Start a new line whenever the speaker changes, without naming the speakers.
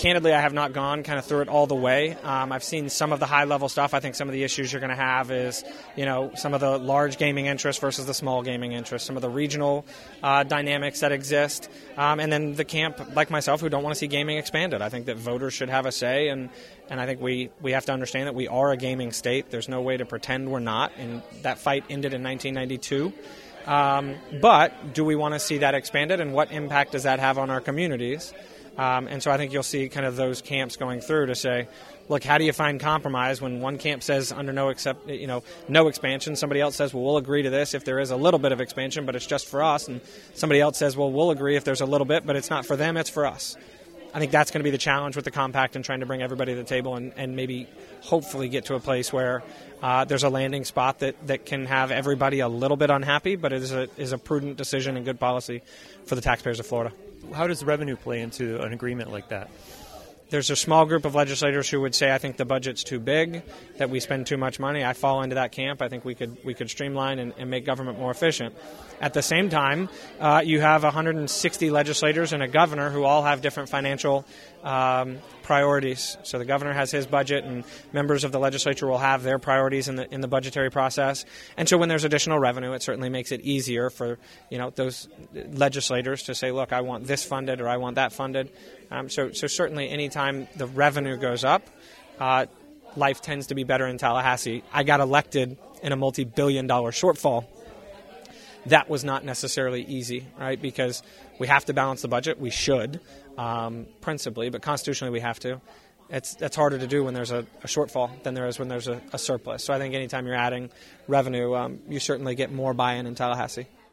Candidly, I have not gone kind of through it all the way. I've seen some of the high-level stuff. I think some of the issues you're going to have is, some of the large gaming interests versus the small gaming interests, some of the regional dynamics that exist, and then the camp, like myself, who don't want to see gaming expanded. I think that voters should have a say, and I think we have to understand that we are a gaming state. There's no way to pretend we're not, and that fight ended in 1992. But do we want to see that expanded, and what impact does that have on our communities? And so I think you'll see kind of those camps going through to say, look, how do you find compromise when one camp says under no expansion, somebody else says, well, we'll agree to this if there is a little bit of expansion, but it's just for us, and somebody else says, well, we'll agree if there's a little bit, but it's not for them, it's for us. I think that's going to be the challenge with the compact and trying to bring everybody to the table and maybe hopefully get to a place where there's a landing spot that can have everybody a little bit unhappy, but it is a prudent decision and good policy for the taxpayers of Florida.
How does revenue play into an agreement like that?
There's a small group of legislators who would say, I think the budget's too big, that we spend too much money. I fall into that camp. I think we could streamline and make government more efficient. At the same time, you have 160 legislators and a governor who all have different financial priorities. So the governor has his budget, and members of the legislature will have their priorities in the budgetary process. And so when there's additional revenue, it certainly makes it easier for those legislators to say, look, I want this funded or I want that funded. So certainly anytime the revenue goes up, life tends to be better in Tallahassee. I got elected in a multi-billion-dollar shortfall. That was not necessarily easy, right? Because we have to balance the budget. We should, principally, but constitutionally we have to. That's harder to do when there's a shortfall than there is when there's a surplus. So I think anytime you're adding revenue, you certainly get more buy-in in Tallahassee.